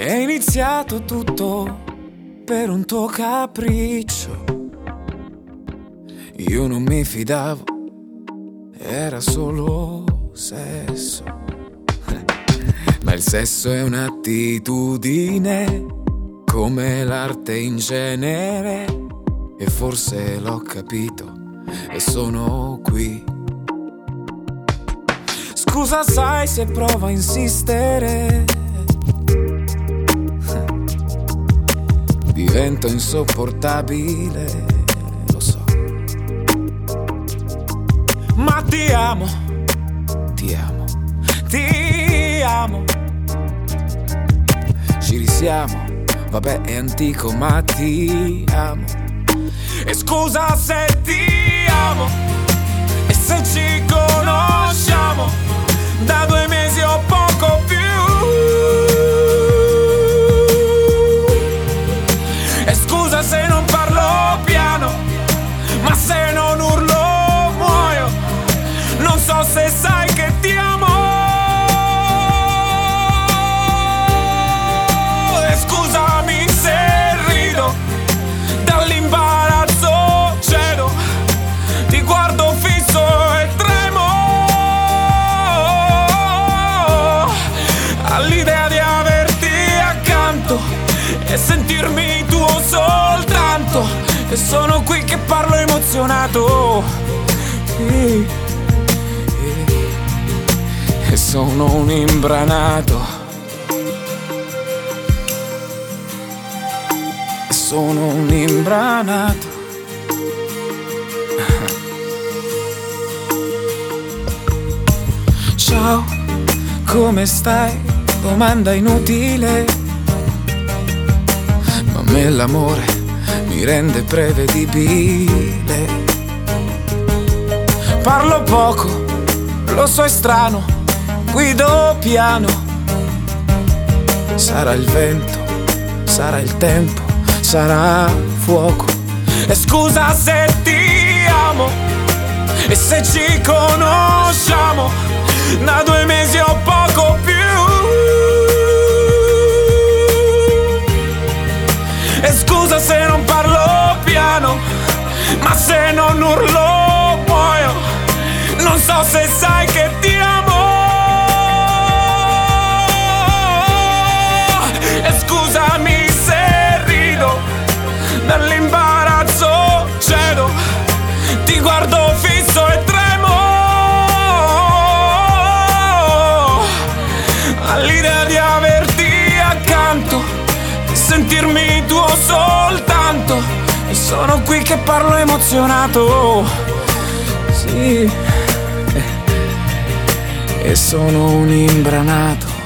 È iniziato tutto per un tuo capriccio. Io non mi fidavo, era solo sesso. Ma il sesso è un'attitudine, come l'arte in genere. E forse l'ho capito e sono qui. Scusa, sai se provo a insistere, divento insopportabile, lo so. Ma ti amo, ti amo, ti amo. Ci risiamo, vabbè è antico ma ti amo. E scusa se ti amo e se ci conosciamo da 2 mesi o poco più. E scusa se non parlo piano, ma se non urlo muoio. Non so se sai che ti amo. E scusami se rido, dall'imbarazzo cedo, ti guardo fisso e tremo all'idea di averti accanto e sentirmi tuo soltanto. E sono qui che parlo emozionato, e sono un imbranato, e sono un imbranato. Ciao, come stai? Domanda inutile, ma a me l'amore mi rende prevedibile. Parlo poco, lo so è strano, guido piano. Sarà il vento, sarà il tempo, sarà fuoco. E scusa se ti amo e se ci conosciamo da 2 mesi o poco più. E scusa se non parlo piano, ma se non urlo muoio. Non so se sai che ti amo. E scusami se rido, dall'imbarazzo cedo, ti guardo fisso e tremo all'idea di averti accanto, sentirmi tuo soltanto. E sono qui che parlo emozionato, sì, e sono un imbranato.